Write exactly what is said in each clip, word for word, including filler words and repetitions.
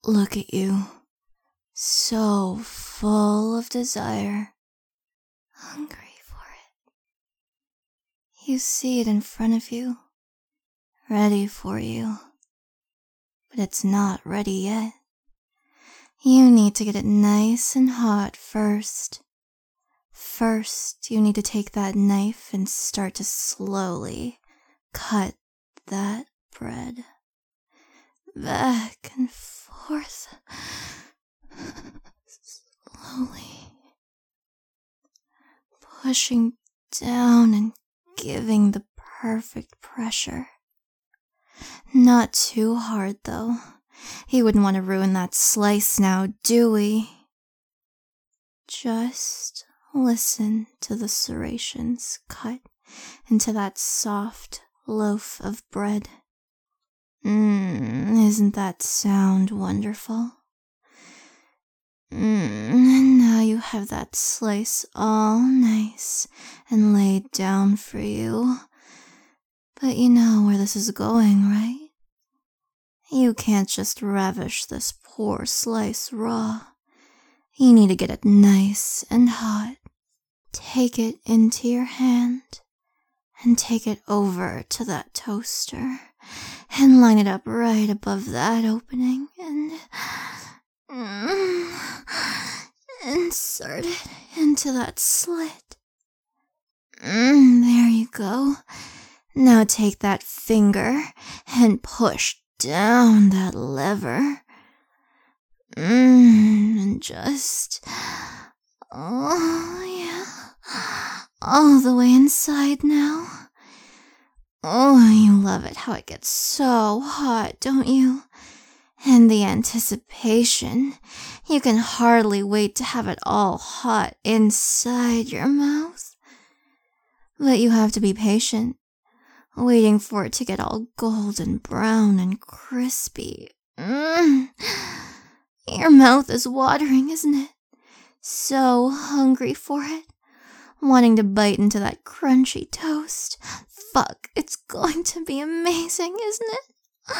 Look at you. So full of desire. Hungry for it. You see it in front of you. Ready for you. But it's not ready yet. You need to get it nice and hot first. First, you need to take that knife and start to slowly cut that bread. Back and forth. Slowly. Pushing down and giving the perfect pressure. Not too hard, though. He wouldn't want to ruin that slice now, do we? Just listen to the serrations cut into that soft loaf of bread. Mmm, isn't that sound wonderful? Mmm, and now you have that slice all nice and laid down for you. But you know where this is going, right? You can't just ravish this poor slice raw. You need to get it nice and hot. Take it into your hand and take it over to that toaster and line it up right above that opening and mm, insert it into that slit. Mm, there you go. Now take that finger and push down that lever. Mm, and just, oh yeah, all the way inside now. Oh, you love it how it gets so hot, don't you? And the anticipation. You can hardly wait to have it all hot inside your mouth. But you have to be patient, waiting for it to get all golden brown and crispy. Mm. Your mouth is watering, isn't it? So hungry for it. Wanting to bite into that crunchy toast. Fuck, it's going to be amazing, isn't it?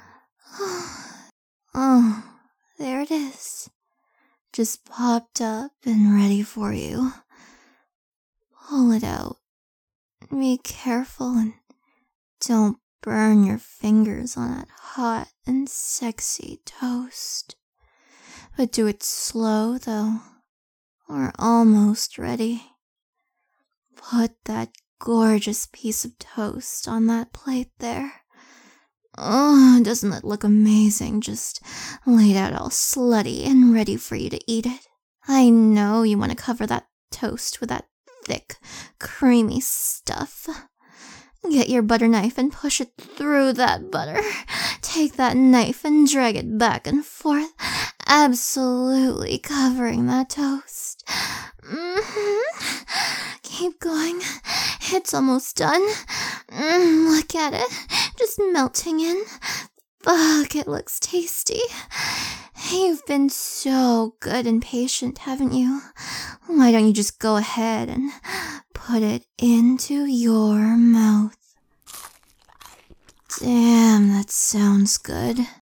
Oh, there it is. Just popped up and ready for you. Pull it out. Be careful and don't burn your fingers on that hot and sexy toast. But do it slow, though. We're almost ready. Put that gorgeous piece of toast on that plate there. Oh, doesn't it look amazing, just laid out all slutty and ready for you to eat it? I know you want to cover that toast with that thick, creamy stuff. Get your butter knife and push it through that butter. Take that knife and drag it back and forth, absolutely covering that toast. Mm-hmm. Keep going. It's almost done. Mm, look at it. Just melting in. Fuck, it looks tasty. You've been so good and patient, haven't you? Why don't you just go ahead and put it into your mouth? Damn, that sounds good.